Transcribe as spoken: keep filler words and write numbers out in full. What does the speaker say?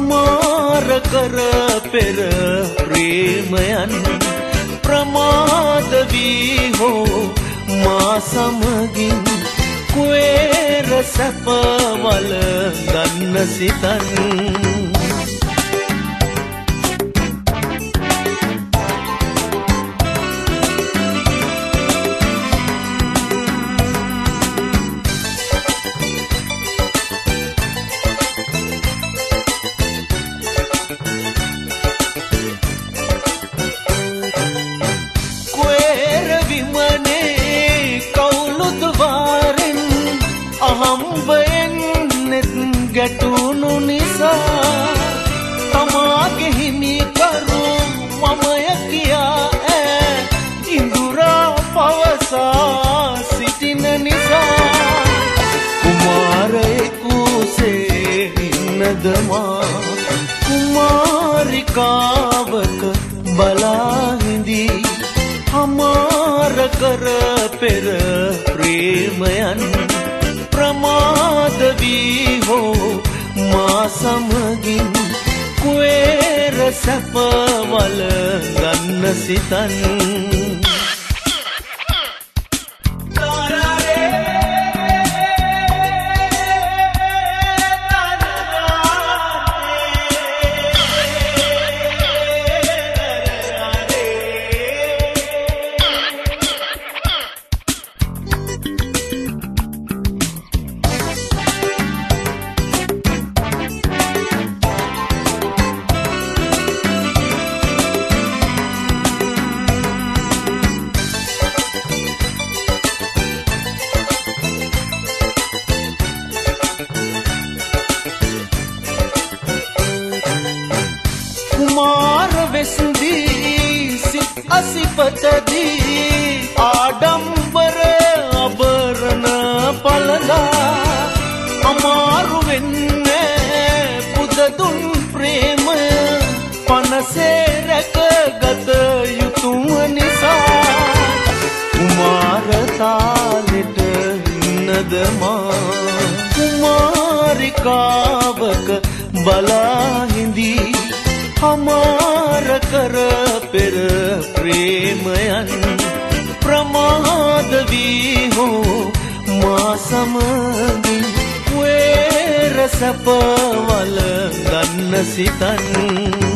හමාර කර පෙර ප්‍රේමයන් ප්‍රමාද වී හෝ මා සමගින් කුවේර සැපවල ගන්න සිතන් ගැටුණු නිසා තමාගේ හිමි කරු මමය කියා ඈ ඉඳුරා පවසා සිටින නිසා කුමාරයෙකුසේ ඉන්නද මා කුමාරිකාවක බලා හිඳී හමාර කර පෙර ප්‍රේමයන් ප්‍රමාද වී හෝ මා සමගින් කුවේර සැපවල ගන්න සිතන් කුමාර වෙස්දී සිත් අසිපතදී ආඩම්බර අබරණ පළඳා අමාරු වෙන්නේ පුදදුන් ප්‍රේම පනසේ රැකගත යුතුම නිසා කුමාර තාලෙට ඉන්නද මා කුමාරිකාවක බලා හිඳී හමාර කර පෙර ප්‍රේමයන් ප්‍රමාද වී හෝ මා සමගින් කුවේර සැපවල ගන්න සිතන්